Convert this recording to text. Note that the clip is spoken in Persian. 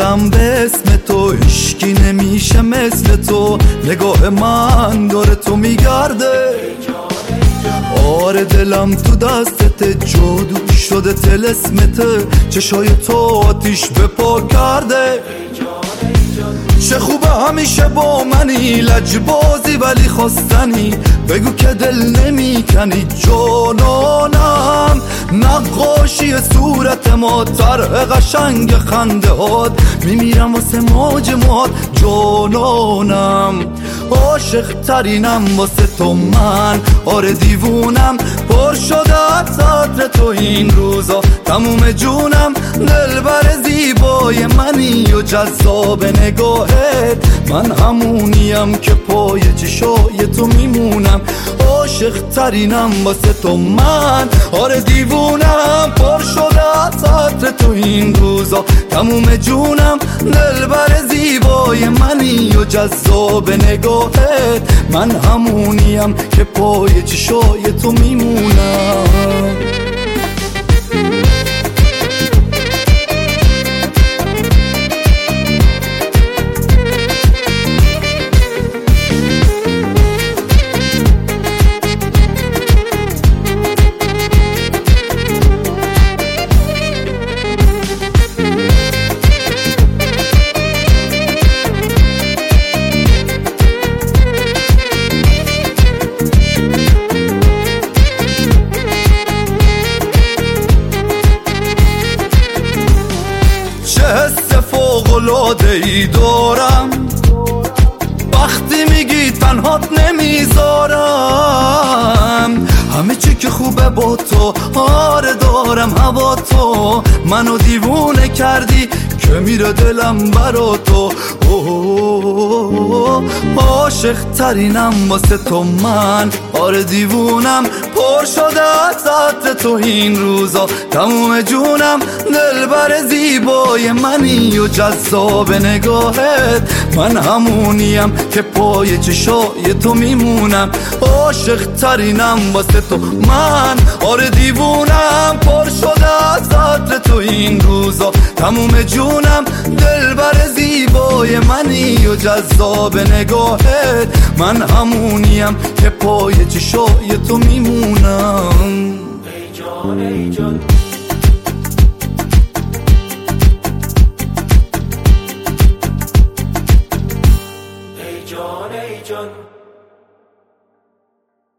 دلم به اسم تو، هیشکی نمیشه مثل تو. نگاه من داره تو میگرده، آره دلم تو دستت، جادو شده طلسمته. چشای تو آتیش به پا کرده. چه خوبه همیشه با منی، لجبازی ولی خواستنی. بگو که دل نمی کنی جانانم. نقاشی صورت ما، طرح قشنگ خنده هات. میمیرم واسه موج موهات جانانم. عاشق ترینم واسه تو من، آره دیوونم. پر شده از عطر تو این روزا، تموم جونم. دلبر زیبای منی و جذاب نگاهت. من همونیم که پای چشای تو میمونم. عاشق ترینم واسه تو من، آره دیوونم. پر شده از عطر تو این روزا، تموم جونم. دلبر زیبای منی و جذاب نگاهت. من همونیم که پای چشای تو میمونم. حس فوق‌العاده‌ای دارم، وقتی میگی تنهات نمیذارم. همه چی که خوبه با تو، آره دارم هوا تو. منو دیوونه کردی که میره دلم برا تو. عاشق ترینم واسه تو من، آره دیوونم. پر شده از عطر تو این روزا، تموم جونم. دلبر زیبای منی و جذاب نگاهت. من همونیم که پای چشای تو میمونم. عاشق ترینم واسه تو من، آره دیوونم. پر شده از عطر تو این روزا، تموم جونم. دلبر زیبای منی و جذاب نگاهت. من همونیم که پای چشای تو میمونم. ای جان ای جان، ای جان ای جان.